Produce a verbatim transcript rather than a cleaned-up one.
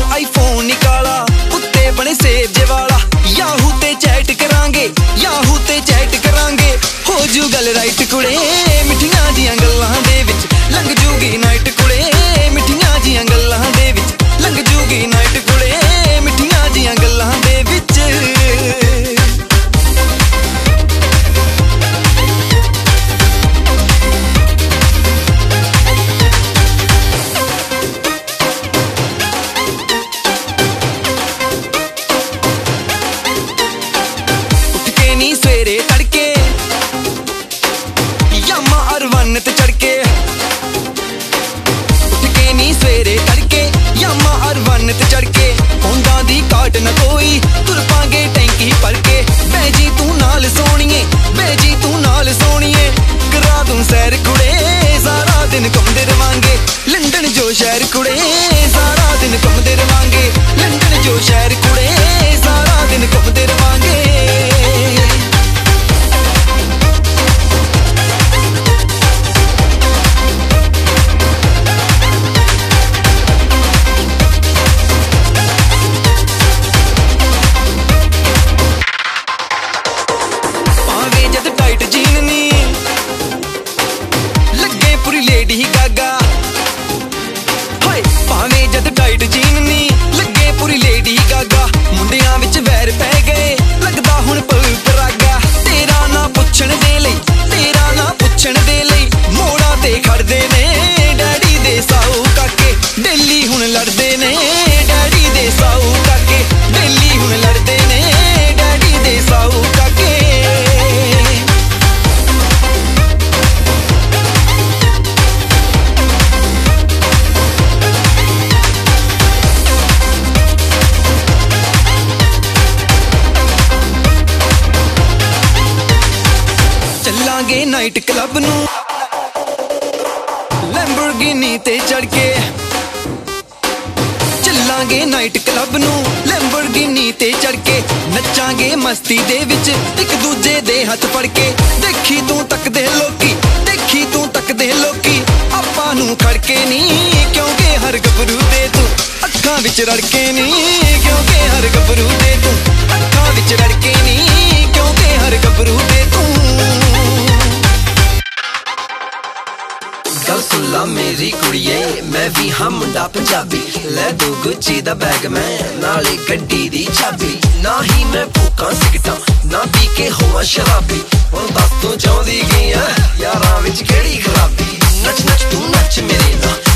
iPhone निकाला उत्ते बने सेब जे वाला याहू ते चैट करांगे याहू ते चैट करांगे हो जू गल राइट कुड़े मिठियां जियां गल्लां दे विच लंघ जूगी नाइट कुड़े मिठियां जियां गल्लां दे विच लंघ जूगी नाइट कुड़े मिठियां जियां गल्लां दे विच सवेरे तड़के यामा अरवन ते चढ़के उठ के नी सवेरे तड़के यामा अरवन ते चढ़के होंदा दी काट न कोई तुर पांगे टैंकी भर के बैजी तू नाल सोनिए बैजी तू नाल सोनिए करा दूं सैर कुड़े सारा दिन घूमदे रवांगे लंदन जो शहर कुड़े सारा दिन घूमदे रवांगे लंदन जो शहर कुड़े सारा दिन घूमदे रवांगे लेडी गागा हाय भावे जद टाइट जीन नी लगे पूरी लेडी गागा मुंडियां विच वैर पै गए लगदा हुण पल परागा तेरा ना पुछण दे लई तेरा ना पुछण दे लई मोड़ा ते खड़दे ने डैडी दे साऊ काके डेली हुण लड़दे ने डैडी दे साऊ काके डेली हुण लड़दे ने डैडी दे साऊ काके चलांगे नाइट क्लब नू लैम्बोर्गिनी ते चढ़ के चलांगे नाइट क्लब नू लैम्बोर्गिनी ते चढ़ के नचांगे मस्ती दे विच एक दूजे दे हथ फड़ के देखी तू तकदे लोकी देखी तू तकदे लोकी आपां नू खड़के नी क्योंकि हर गभरू दे तू अखां विच रड़के नी क्योंकि हर गभरू दे तू अखां विच रड़के नी क्योंकि हर गभरू दे तू गल सुन ला मेरी कुड़िए मैं भी हाँ मुंडा पंजाबी लै दो गुच्ची दा बैग मैं नाले गड्डी दी चाबी ना ही मैं भूखा सिगटा ना पी के होवां शराबी हुण दस तू चाहुंदी की यारां विच केड़ी खराबी नच नच तू नच मेरे नाल